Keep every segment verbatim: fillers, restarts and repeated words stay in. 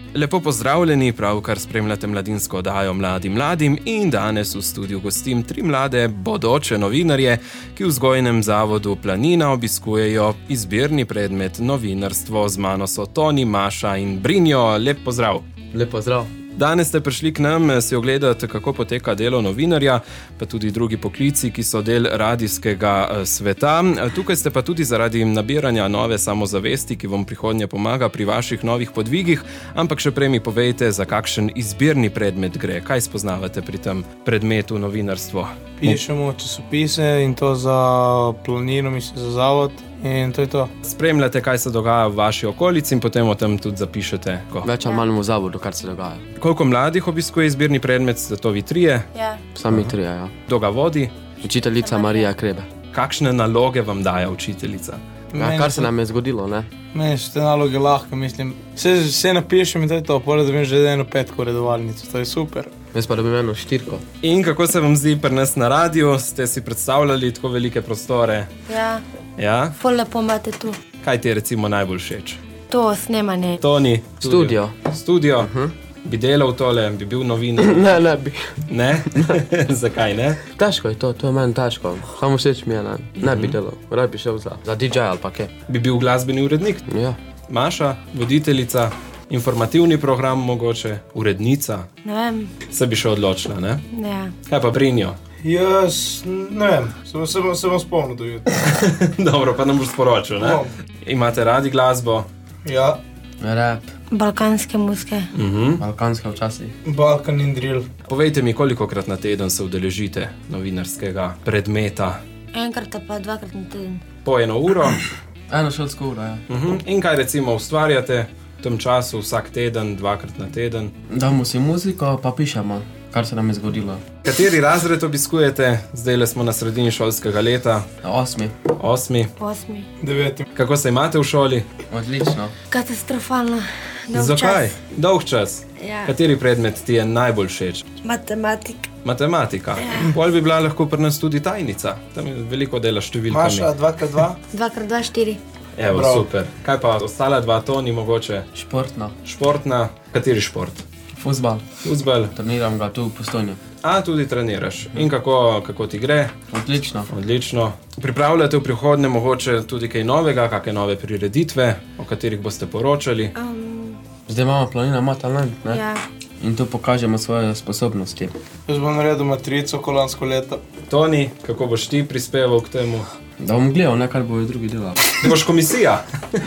Lepo pozdravljeni, pravkar spremljate mladinsko oddajo Mladi mladim in danes v studiu gostim tri mlade bodoče novinarje, ki v vzgojnem zavodu Planina obiskujejo izbirni predmet novinarstvo. Z mano so Toni, Maša in Brinjo. Lep pozdrav. Lep pozdrav. Danes ste prišli k nam si ogledati, kako poteka delo novinarja, pa tudi drugi poklici, ki so del radijskega sveta. Tukaj ste pa tudi zaradi nabiranja nove samozavesti, ki vam prihodnje pomaga pri vaših novih podvigih, ampak še prej mi povejte, za kakšen izbirni predmet gre. Kaj spoznavate pri tem predmetu novinarstvo? Pišemo časopise in to za Planino, mislim, za zavod. In to je to. Spremljate, kaj se dogaja v vaši okolici in potem o tem tudi zapišete. Ko? Več ali manj v zavodu, kar se dogaja. Koliko mladih obiskuje izbirni predmet? Ste to vi trije? Ja. Sami trije, ja. Kdo ga vodi? Učiteljica Marija Krebe. Kakšne naloge vam daje učiteljica? Ja, kar se nam je zgodilo, ne? Meni so te naloge lahko, mislim. Vse, vse napišem in to je to, poleg da bi že eno petko redovalnico, to je super. Jaz pa dobim eno štirko. In kako se vam zdi pri nas na radiju? Ste si predstavljali tako velike prostore? Ja. Ja? Ful lepo imate tu. Kaj ti je recimo najbolj všeč? To snemanje. Toni? Studio. Studio? Uh-huh. Bi delal tole, bi bil novinar? Ne, ne bi. Ne? Zakaj ne? Težko je to, to je meni težko. Samo všeč mi je, ne. Ne bi delal. Rad bi šel za, za D J ali pa kaj. Bi bil glasbeni urednik? Ja. Maša, voditeljica, informativni program mogoče, urednica? Ne vem. Se bi še odločila, ne? Ja. Kaj pa Brinjo? Jaz ne vem, se, se, se bom spomnil do jutri. Dobro, pa nam boš sporočil, ne? Bom. Imate radi glasbo? Ja, Rap. Balkanske muzike. Mhm. Balkanska včasih. Balkan in drill. Povejte mi, kolikokrat na teden se udeležite novinarskega predmeta? Enkrat pa dvakrat na teden. Po eno uro? Eno šolsko uro, ja. Mhm. In kaj recimo ustvarjate v tem času, vsak teden, dvakrat na teden? Damo si muziko, pa pišemo, kar se nam je zgodilo. Kateri razred obiskujete? Zdajle smo na sredini šolskega leta. Osmi. Osmi. Osmi. Deveti. Kako se imate v šoli? Odlično. Katastrofalno. Dolg Zakaj? čas. Dolg čas. Ja. Kateri predmet ti je najbolj všeč? Matematik. Matematika. Ja. Pol bi bila lahko pri nas tudi tajnica. Tam je veliko dela s številkami. Maša, dva krat dva. Dvakrat dva, štiri. Evo, Prav. super. Kaj pa ostala dva, Toni, mogoče? Športno. Športna. Kateri šport? Fuzbal. Fuzbal. Treniram ga tu v Postojni. A, tudi treniraš. In kako, kako ti gre? Odlično. Odlično. Pripravljate v prihodnje mogoče tudi kaj novega, kakšne nove prireditve, o katerih boste poročali? Um, Zdaj imamo Planina ima talent, ne? ja. In tu pokažemo svoje sposobnosti. Jaz bom naredil matrico kolansko leto. Toni, kako boš ti prispeval k temu? Da bom gledal, ne, kar bojo drugi delali. Ti boš komisija?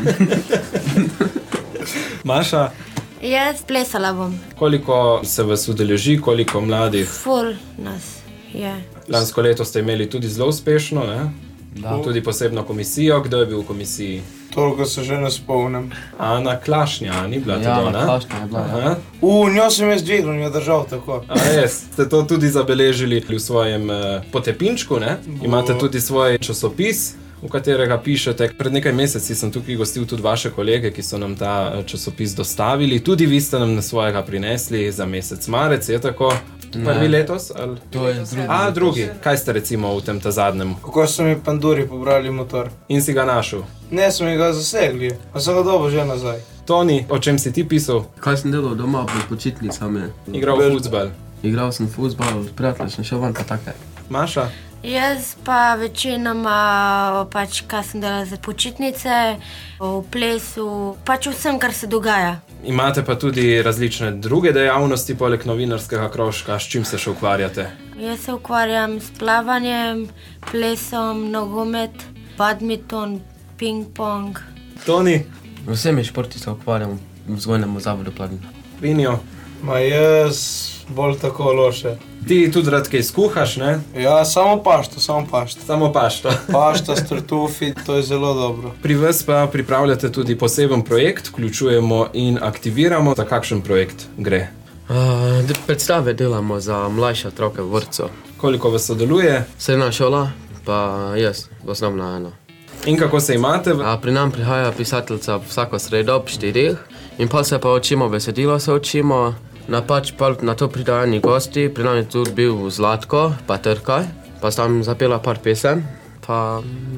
Maša, Jaz plesala bom. koliko se vas udeleži, koliko mladih? Ful nas je. Lansko leto ste imeli tudi zelo uspešno, ne? Da. Tudi posebno komisijo. Kdo je bil v komisiji? Toliko se že ne spomnim. Ana Klašnja, ni bila Ja, to, Ana ne? Klašnja je bila, ja. Aha. U, njo sem jaz dvignil, njo držal tako. A res, ste to tudi zabeležili v svojem uh, potepinčku, ne? Imate tudi svoj časopis, v katerega pišete. Pred nekaj meseci sem tukaj gostil tudi vaše kolege, ki so nam ta uh, časopis dostavili. Tudi vi ste nam na svojega prinesli za mesec marec, je tako? Prvi letos? Ali? To je drugi. A, drugi. Kaj ste recimo v tem ta zadnjem? Kako so mi panduri pobrali motor. In si ga našel? Ne, smo mi ga zasegli, pa sem ga dobil že nazaj. Toni, o čem si ti pisal? Kaj sem delal doma pred počitnicami? Igral Bel- fuzbal. Igral sem fuzbal, prijatelj sem šel ven pa take. Maša? Jaz pa večinoma, pač, kaj sem delala za počitnice, v plesu, pač vsem, kar se dogaja. Imate pa tudi različne druge dejavnosti, poleg novinarskega krožka. S čim se še ukvarjate? Jaz se ukvarjam s plavanjem, plesom, nogomet, badminton, ping-pong. Toni? Vsemi športi se ukvarjam v vzgojnem zavodu Planina. Vinjo? Ma jaz bolj tako loše. Ti tudi rad kaj skuhaš, ne? Ja, samo pašto, samo pašto. Samo pašto. Pašta, startufi, to je zelo dobro. Pri vas pa pripravljate tudi poseben projekt, vključujemo in aktiviramo. Za kakšen projekt gre? Uh, predstave delamo za mlajše otroke v vrtcu. Koliko vas sodeluje? Srednja šola, pa jaz, osnovna ena. In kako se imate? A pri nam prihaja pisateljica vsako sredo ob štirih in pa se pa učimo, besedilo se učimo. Na pač pa na to pridajo eni gosti, pri nam je tudi bil Zlatko, pa Trkaj, pa sem tam zapela par pesem, pa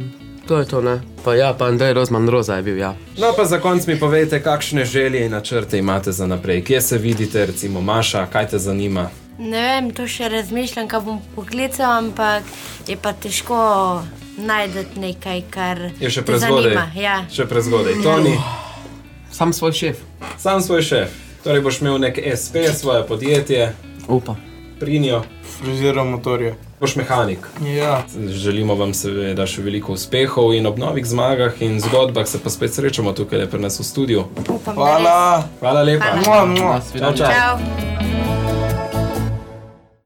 To je to, ne. Pa ja, pa Andrej Rozman Roza je bil, ja. No pa za konc mi povejte, kakšne želje in načrte imate za naprej. Kje se vidite, recimo Maša, kaj te zanima? Ne vem, to še razmišljam, kaj bom poklical, ampak je pa težko najdeti nekaj, kar Je še te prezgodaj. zanima. Ja. Še prezgodaj. Toni, Sam svoj šef. sam svoj šef. Torej boš imel nek es pe, svoje podjetje, Upa. Prinjo, Friziral motorje. boš mehanik. Ja. Želimo vam seveda še veliko uspehov in ob novih zmagah in zgodbah se pa spet srečamo tukaj pri nas v studiu. Upam, da res. Hvala. Hvala lepa. Hvala. Mua, mua. Čau, čau. Čau.